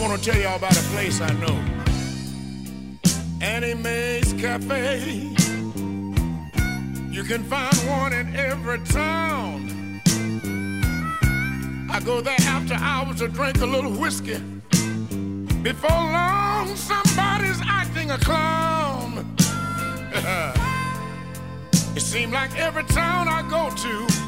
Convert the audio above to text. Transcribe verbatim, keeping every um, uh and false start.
want to tell y'all about a place I know. Annie Mae's Cafe. You can find one in every town. I go there after hours to drink a little whiskey. Before long, somebody's acting a clown. It seems like every town I go to,